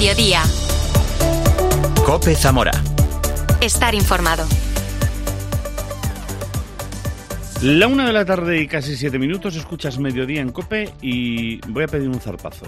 mediodía. COPE Zamora. Estar informado. 1:00 p.m. y casi 7 minutos, escuchas Mediodía en COPE y voy a pedir un zarpazo.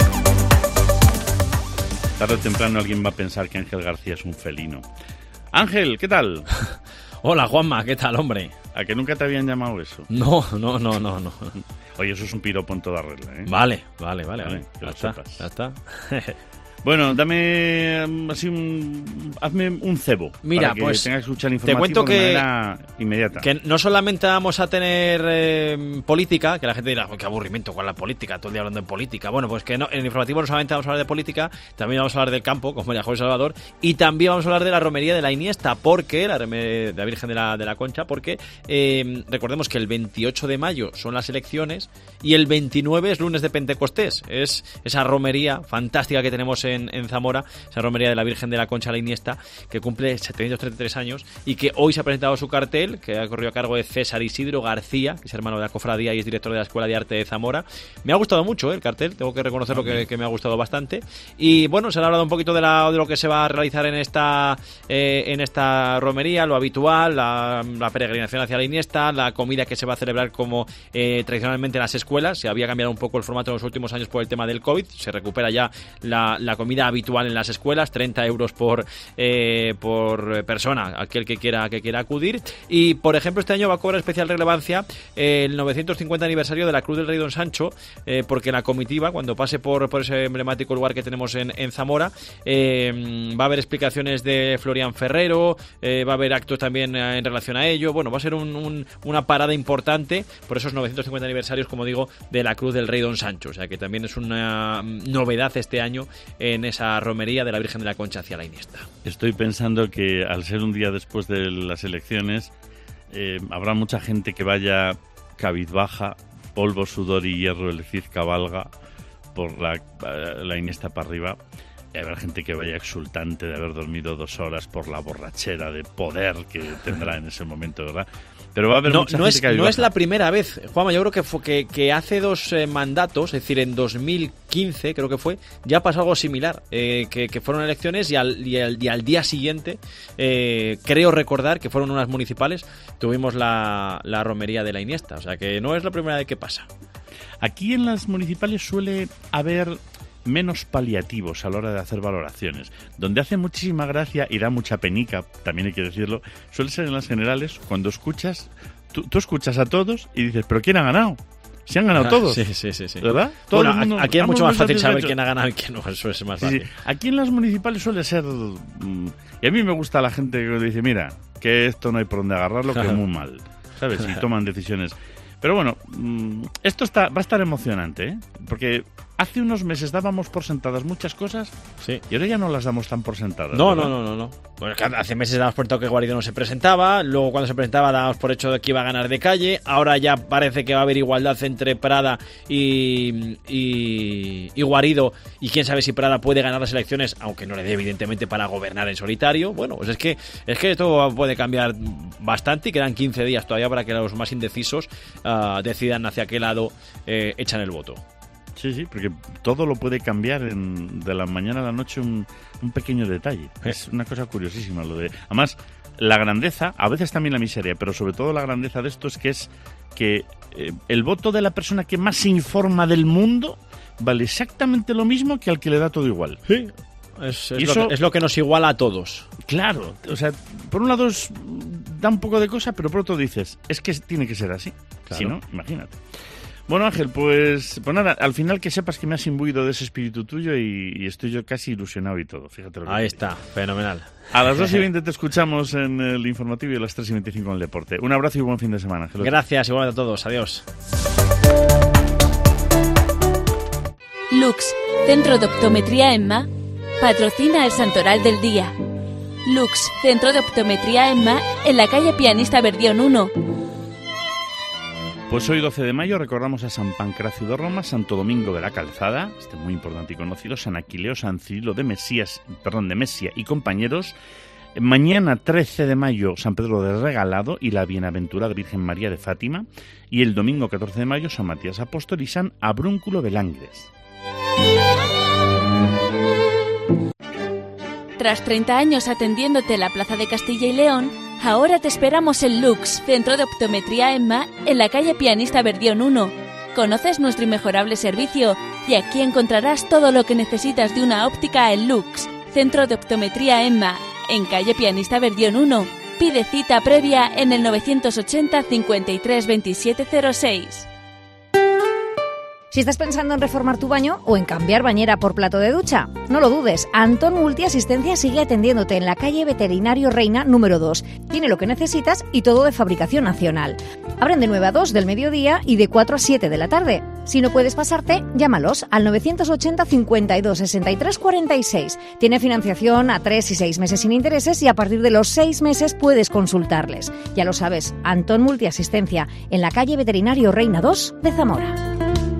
Tarde o temprano alguien va a pensar que Ángel García es un felino. Ángel, ¿qué tal? Hola, Juanma, ¿qué tal, hombre? ¿A que nunca te habían llamado eso? No. Oye, eso es un piropo en toda regla, ¿eh? Vale. Que lo sepas. Ya está. Bueno, dame así hazme un cebo. Mira, para que pues tengas que escuchar te cuento de manera inmediata. Que no solamente vamos a tener política, que la gente dirá, qué aburrimiento con la política, todo el día hablando de política. Bueno, pues que no, en el informativo no solamente vamos a hablar de política, también vamos a hablar del campo, como ya José Salvador, y también vamos a hablar de la romería de la Iniesta, porque la romería de la Virgen de la Concha, porque recordemos que el 28 de mayo son las elecciones y el 29 es lunes de Pentecostés. Es esa romería fantástica que tenemos en Zamora, esa romería de la Virgen de la Concha la Iniesta, que cumple 733 años y que hoy se ha presentado su cartel, que ha corrido a cargo de César Isidro García, que es hermano de la cofradía y es director de la Escuela de Arte de Zamora. Me ha gustado mucho el cartel, tengo que reconocerlo que me ha gustado bastante. Y bueno, se ha hablado un poquito de lo que se va a realizar en esta romería, lo habitual, la peregrinación hacia la Iniesta, la comida que se va a celebrar como tradicionalmente en las escuelas. Se había cambiado un poco el formato en los últimos años por el tema del COVID, se recupera ya la comida habitual en las escuelas, 30 euros por persona, aquel que quiera acudir. Y por ejemplo, este año va a cobrar especial relevancia el 950 aniversario de la Cruz del Rey Don Sancho, porque la comitiva, cuando pase por ese emblemático lugar que tenemos en Zamora, va a haber explicaciones de Florian Ferrero, va a haber actos también en relación a ello. Bueno, va a ser una parada importante por esos 950 aniversarios, como digo, de la Cruz del Rey Don Sancho. O sea que también es una novedad este año en esa romería de la Virgen de la Concha hacia la Iniesta. Estoy pensando que al ser un día después de las elecciones, habrá mucha gente que vaya cabizbaja, polvo, sudor y hierro, el Cid cabalga por la Iniesta para arriba. Y habrá gente que vaya exultante de haber dormido 2 horas por la borrachera de poder que tendrá en ese momento, ¿verdad? Pero va a haber mucha gente que no es la primera vez, Juanma. Yo creo que hace 2 mandatos, es decir, en 2015 creo que fue, ya pasó algo similar, que fueron elecciones y al día siguiente, creo recordar que fueron unas municipales, tuvimos la romería de la Iniesta. O sea que no es la primera vez que pasa. Aquí en las municipales suele haber menos paliativos a la hora de hacer valoraciones. Donde hace muchísima gracia y da mucha penica, también hay que decirlo, suele ser en las generales, cuando escuchas, tú escuchas a todos y dices, ¿pero quién ha ganado? Se han ganado todos. Sí. ¿Verdad? Todo el mundo, aquí es mucho más fácil saber quién ha ganado y quién no. Eso es más fácil. Sí. Aquí en las municipales suele ser... Y a mí me gusta la gente que dice, mira, que esto no hay por dónde agarrarlo, que es muy mal, ¿sabes? Y toman decisiones. Pero bueno, esto va a estar emocionante, ¿eh? Porque hace unos meses dábamos por sentadas muchas cosas, sí, y ahora ya no las damos tan por sentadas. No. Bueno, hace meses dábamos por hecho que Guarido no se presentaba, luego cuando se presentaba dábamos por hecho de que iba a ganar de calle, ahora ya parece que va a haber igualdad entre Prada y Guarido, y quién sabe si Prada puede ganar las elecciones, aunque no le dé evidentemente para gobernar en solitario. Bueno, pues es que esto puede cambiar bastante y quedan 15 días todavía para que los más indecisos decidan hacia qué lado echan el voto. Sí, porque todo lo puede cambiar de la mañana a la noche un pequeño detalle. Es una cosa curiosísima lo de... Además, la grandeza, a veces también la miseria, pero sobre todo la grandeza de esto es que el voto de la persona que más se informa del mundo vale exactamente lo mismo que al que le da todo igual. Sí. Es lo que nos iguala a todos. Claro, o sea, por un lado da un poco de cosa, pero por otro dices, es que tiene que ser así. Claro. Si no, imagínate. Bueno, Ángel, pues nada, al final que sepas que me has imbuido de ese espíritu tuyo y estoy yo casi ilusionado y todo, fíjate lo que ahí está, fenomenal. A las 2:20 te escuchamos en el informativo y a las 3:25 en el deporte. Un abrazo y buen fin de semana, Ángel. Gracias, igualmente a todos, adiós. Lux, Centro de Optometría EMMA, patrocina el Santoral del Día. Lux, Centro de Optometría EMMA, en la calle Pianista Verdión 1. Pues hoy 12 de mayo recordamos a San Pancracio de Roma, Santo Domingo de la Calzada, muy importante y conocido, San Aquileo, San Cirilo de Mesia y compañeros. Mañana 13 de mayo San Pedro de Regalado y la Bienaventurada Virgen María de Fátima. Y el domingo 14 de mayo San Matías Apóstol y San Abrúnculo de Langres. Tras 30 años atendiéndote en la Plaza de Castilla y León, ahora te esperamos en Lux, Centro de Optometría EMMA, en la calle Pianista Verdión 1. Conoces nuestro inmejorable servicio y aquí encontrarás todo lo que necesitas de una óptica en Lux, Centro de Optometría EMMA, en calle Pianista Verdión 1. Pide cita previa en el 980 53 27 06. Si estás pensando en reformar tu baño o en cambiar bañera por plato de ducha, no lo dudes, Antón Multiasistencia sigue atendiéndote en la calle Veterinario Reina número 2. Tiene lo que necesitas y todo de fabricación nacional. Abren de 9 a 2 del mediodía y de 4 a 7 de la tarde. Si no puedes pasarte, llámalos al 980 52 63 46. Tiene financiación a 3 y 6 meses sin intereses y a partir de los 6 meses puedes consultarles. Ya lo sabes, Antón Multiasistencia en la calle Veterinario Reina 2 de Zamora.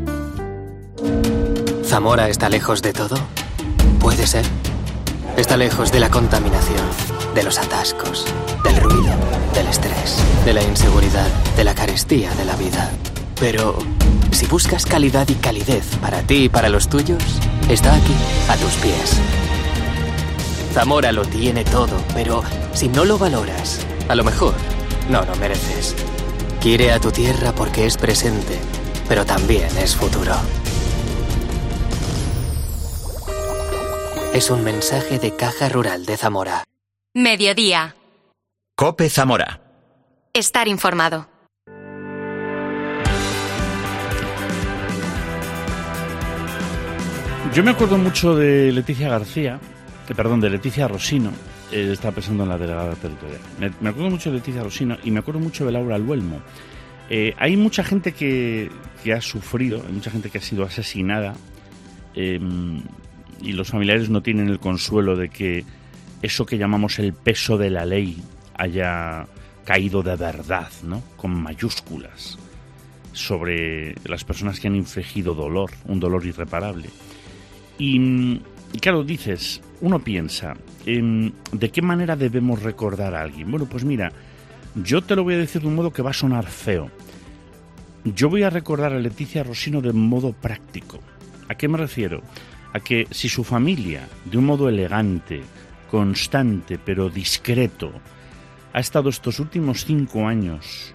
¿Zamora está lejos de todo? Puede ser. Está lejos de la contaminación, de los atascos, del ruido, del estrés, de la inseguridad, de la carestía de la vida. Pero si buscas calidad y calidez para ti y para los tuyos, está aquí, a tus pies. Zamora lo tiene todo, pero si no lo valoras, a lo mejor no lo mereces. Quiere a tu tierra porque es presente, pero también es futuro. Es un mensaje de Caja Rural de Zamora. Mediodía. COPE Zamora. Estar informado. Yo me acuerdo mucho de Leticia Rosino. Estaba pensando en la delegada territorial. Me acuerdo mucho de Leticia Rosino y me acuerdo mucho de Laura Luelmo. Hay mucha gente que ha sufrido, hay mucha gente que ha sido asesinada, y los familiares no tienen el consuelo de que eso que llamamos el peso de la ley haya caído de verdad, ¿no?, con mayúsculas, sobre las personas que han infligido dolor, un dolor irreparable. Y claro, uno piensa, ¿de qué manera debemos recordar a alguien? Bueno, pues mira, yo te lo voy a decir de un modo que va a sonar feo. Yo voy a recordar a Leticia Rosino de modo práctico. ¿A qué me refiero? A que si su familia, de un modo elegante, constante, pero discreto, ha estado estos últimos 5 años,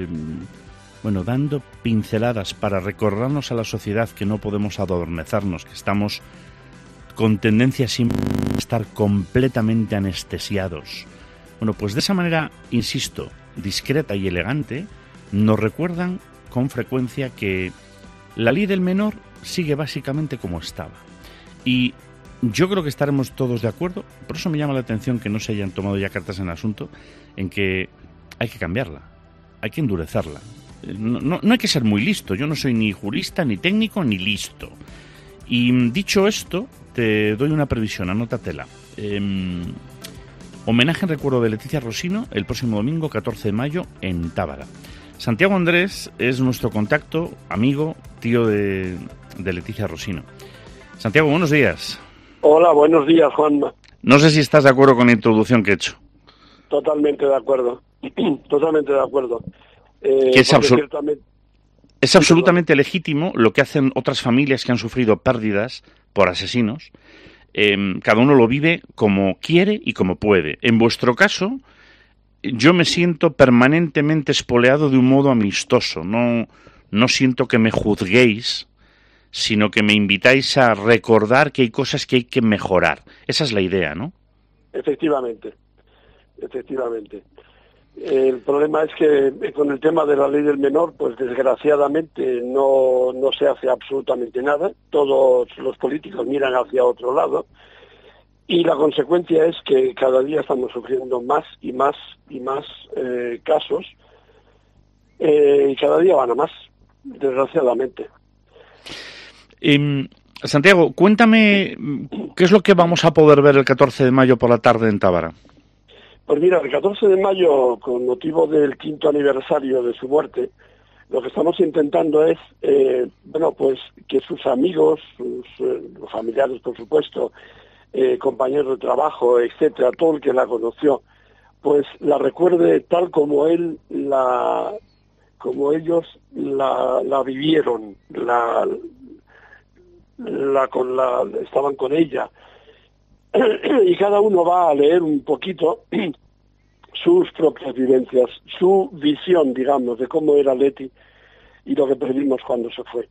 dando pinceladas para recordarnos a la sociedad que no podemos adormecernos, que estamos con tendencia siempre a estar completamente anestesiados. Bueno, pues de esa manera, insisto, discreta y elegante, nos recuerdan con frecuencia que la ley del menor sigue básicamente como estaba. Y yo creo que estaremos todos de acuerdo, por eso me llama la atención que no se hayan tomado ya cartas en el asunto, en que hay que cambiarla, hay que endurecerla. No hay que ser muy listo, yo no soy ni jurista, ni técnico, ni listo. Y dicho esto, te doy una previsión, anótatela. Homenaje en recuerdo de Leticia Rosino el próximo domingo 14 de mayo en Tábara. Santiago Andrés es nuestro contacto, amigo, tío de Leticia Rosino. Santiago, buenos días. Hola, buenos días, Juanma. No sé si estás de acuerdo con la introducción que he hecho. Totalmente de acuerdo. Totalmente de acuerdo. Que es absolutamente legítimo lo que hacen otras familias que han sufrido pérdidas por asesinos. Cada uno lo vive como quiere y como puede. En vuestro caso, yo me siento permanentemente espoleado de un modo amistoso. No siento que me juzguéis, sino que me invitáis a recordar que hay cosas que hay que mejorar. Esa es la idea, ¿no? Efectivamente. El problema es que con el tema de la ley del menor, pues desgraciadamente no se hace absolutamente nada. Todos los políticos miran hacia otro lado y la consecuencia es que cada día estamos sufriendo más y más casos y cada día van a más, desgraciadamente. Santiago, cuéntame qué es lo que vamos a poder ver el 14 de mayo por la tarde en Tábara. Pues mira, el 14 de mayo, con motivo del 5º aniversario de su muerte, lo que estamos intentando es, pues que sus amigos, los familiares, por supuesto, compañeros de trabajo, etcétera, todo el que la conoció, pues la recuerde tal como ellos la vivieron, estaban con ella. y cada uno va a leer un poquito sus propias vivencias, su visión, digamos, de cómo era Leti y lo que perdimos cuando se fue.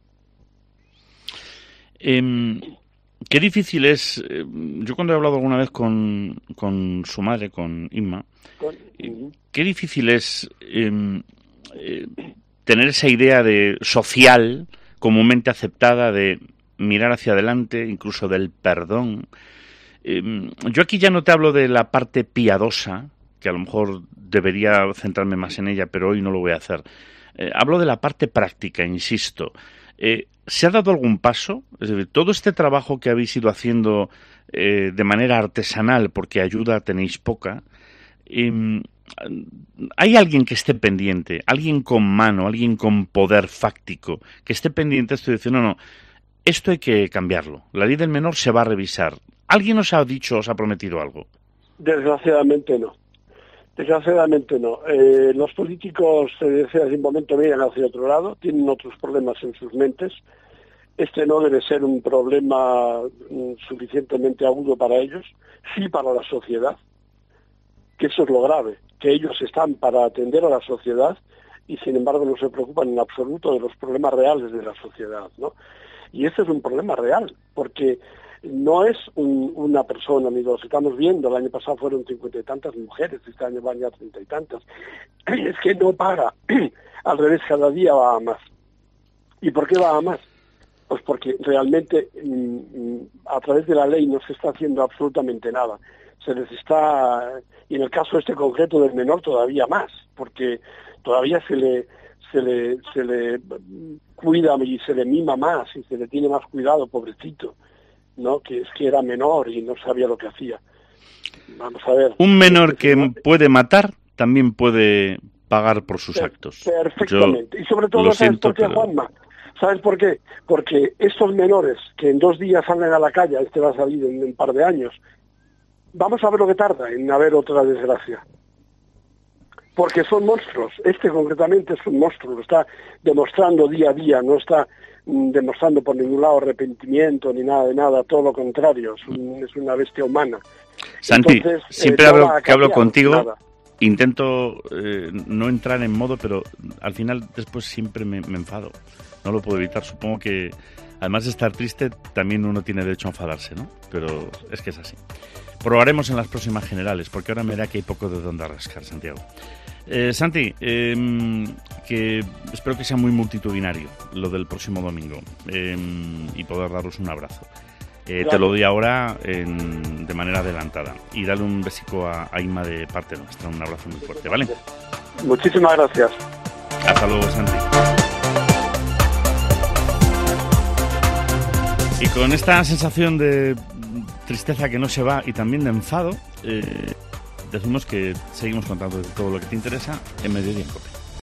Qué difícil es, yo cuando he hablado alguna vez con su madre, con Inma, qué difícil es tener esa idea de social comúnmente aceptada de mirar hacia adelante, incluso del perdón. Yo aquí ya no te hablo de la parte piadosa, que a lo mejor debería centrarme más en ella, pero hoy no lo voy a hacer. Hablo de la parte práctica, insisto. ¿Se ha dado algún paso? Es decir, todo este trabajo que habéis ido haciendo de manera artesanal, porque ayuda tenéis poca, ¿hay alguien que esté pendiente? ¿Alguien con mano? ¿Alguien con poder fáctico? Que esté pendiente esto y decir, no, esto hay que cambiarlo. La ley del menor se va a revisar. ¿Alguien os ha dicho, os ha prometido algo? Desgraciadamente no. Desgraciadamente no. Los políticos, se decía hace un momento, miran hacia otro lado, tienen otros problemas en sus mentes. Este no debe ser un problema suficientemente agudo para ellos, sí para la sociedad, que eso es lo grave, que ellos están para atender a la sociedad y sin embargo no se preocupan en absoluto de los problemas reales de la sociedad, ¿no? Y este es un problema real, porque no es una persona, ni lo estamos viendo, el año pasado fueron 50 y tantas mujeres, este año van ya 30 y tantas. Es que no para, al revés, cada día va a más. ¿Y por qué va a más? Pues porque realmente a través de la ley no se está haciendo absolutamente nada. Se les está, y en el caso este concreto del menor todavía más, porque todavía se le cuida y se le mima más y se le tiene más cuidado, pobrecito, ¿no? Que es que era menor y no sabía lo que hacía. Vamos a ver. Un menor que puede matar también puede pagar por sus actos. Perfectamente. Y sobre todo, ¿sabes por qué, Juanma? ¿Sabes por qué? Porque estos menores que en 2 días salen a la calle, este va a salir en un par de años, vamos a ver lo que tarda en haber otra desgracia. Porque son monstruos. Este concretamente es un monstruo. Lo está demostrando día a día. No está demostrando por ningún lado arrepentimiento ni nada de nada. Todo lo contrario. Es una bestia humana. Santi, entonces, siempre que hablo contigo, nada. Intento no entrar en modo, pero al final después siempre me enfado. No lo puedo evitar. Supongo que además de estar triste, también uno tiene derecho a enfadarse, ¿no? Pero es que es así. Probaremos en las próximas generales, porque ahora me da que hay poco de dónde rascar, Santiago. Santi, que espero que sea muy multitudinario lo del próximo domingo y poder daros un abrazo. Te lo doy ahora de manera adelantada. Y dale un besico a Inma de parte nuestra. Un abrazo muy fuerte, ¿vale? Muchísimas gracias. Hasta luego, Santi. Y con esta sensación de tristeza que no se va y también de enfado, decimos que seguimos contando de todo lo que te interesa en Mediodía en COPE.